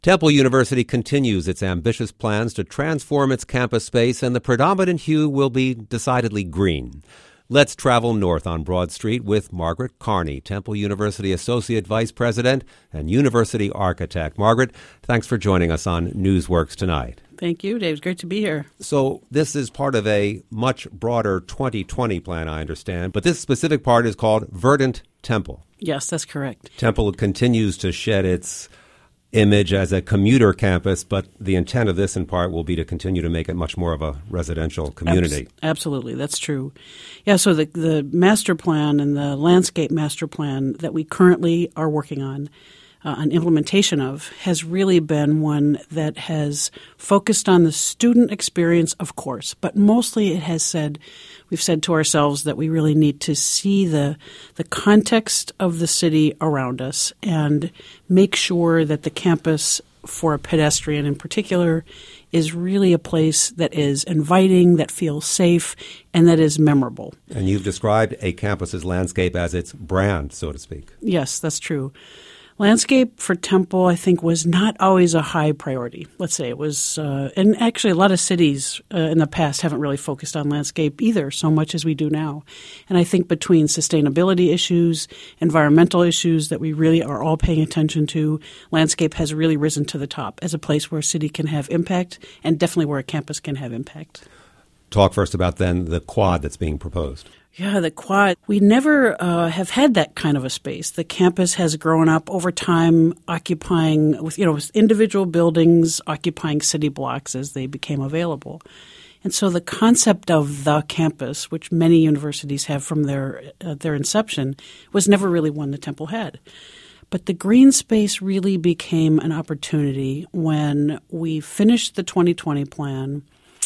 Temple University continues its ambitious plans to transform its campus space, and the predominant hue will be decidedly green. Let's travel north on Broad Street with Margaret Carney, Temple University Associate Vice President and University Architect. Margaret, thanks for joining us on Newsworks tonight. Thank you, Dave. It's great to be here. So this is part of a much broader 2020 plan, I understand, but this specific part is called Verdant Temple. Yes, that's correct. Temple continues to shed its image as a commuter campus, but the intent of this in part will be to continue to make it much more of a residential community. Absolutely, that's true. Yeah, so the master plan and the landscape master plan that we currently are working on, an implementation of, has really been one that has focused on the student experience, of course, but mostly we've said to ourselves that we really need to see the context of the city around us and make sure that the campus, for a pedestrian in particular, is really a place that is inviting, that feels safe, and that is memorable. And you've described a campus's landscape as its brand, so to speak. Yes, that's true. Landscape for Temple, I think, was not always a high priority. Let's say it was, and actually a lot of cities in the past haven't really focused on landscape either so much as we do now. And I think between sustainability issues, environmental issues that we really are all paying attention to, landscape has really risen to the top as a place where a city can have impact and definitely where a campus can have impact. Talk first about then the quad that's being proposed. Yeah, the quad. We never have had that kind of a space. The campus has grown up over time, occupying with individual buildings, occupying city blocks as they became available. And so the concept of the campus, which many universities have from their inception, was never really one that Temple had. But the green space really became an opportunity when we finished the 2020 plan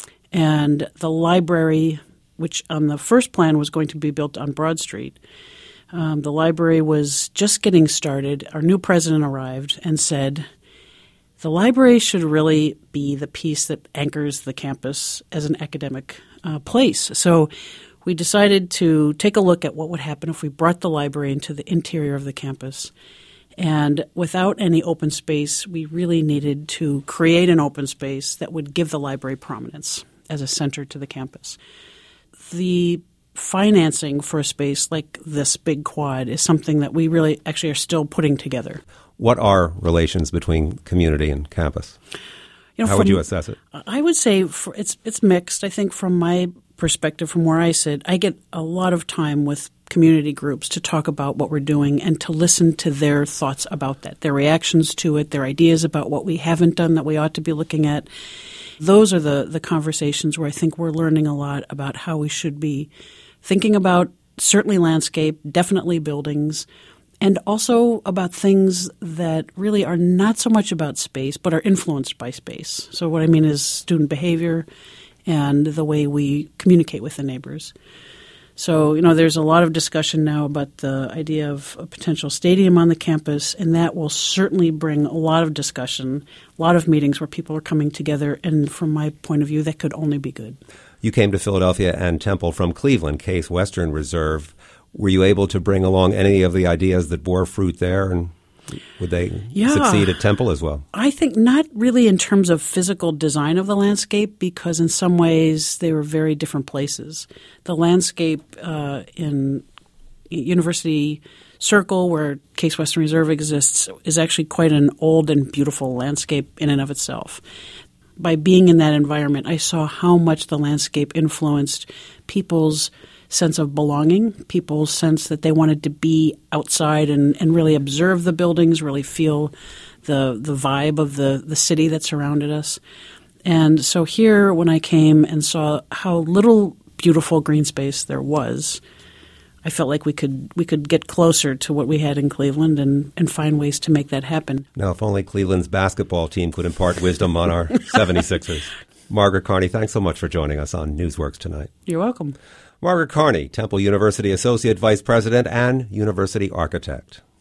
and the library, which on the first plan was going to be built on Broad Street. The library was just getting started. Our new president arrived and said, the library should really be the piece that anchors the campus as an academic place. So we decided to take a look at what would happen if we brought the library into the interior of the campus. And without any open space, we really needed to create an open space that would give the library prominence as a center to the campus. The financing for a space like this big quad is something that we really actually are still putting together. What are relations between community and campus? How would you assess it? I would say it's mixed. I think from my perspective, from where I sit, I get a lot of time with community groups to talk about what we're doing and to listen to their thoughts about that, their reactions to it, their ideas about what we haven't done that we ought to be looking at. Those are the conversations where I think we're learning a lot about how we should be thinking about certainly landscape, definitely buildings, and also about things that really are not so much about space but are influenced by space. So what I mean is student behavior and the way we communicate with the neighbors. So, there's a lot of discussion now about the idea of a potential stadium on the campus, and that will certainly bring a lot of discussion, a lot of meetings where people are coming together, and from my point of view, that could only be good. You came to Philadelphia and Temple from Cleveland, Case Western Reserve. Were you able to bring along any of the ideas that bore fruit there, and would they succeed at Temple as well? I think not really in terms of physical design of the landscape, because in some ways they were very different places. The landscape in University Circle, where Case Western Reserve exists, is actually quite an old and beautiful landscape in and of itself. By being in that environment, I saw how much the landscape influenced people's sense of belonging, people's sense that they wanted to be outside and really observe the buildings, really feel the vibe of the city that surrounded us. And so here, when I came and saw how little beautiful green space there was, I felt like we could get closer to what we had in Cleveland and find ways to make that happen. Now, if only Cleveland's basketball team could impart wisdom on our 76ers. Margaret Carney, thanks so much for joining us on Newsworks tonight. You're welcome. Margaret Carney, Temple University Associate Vice President and University Architect.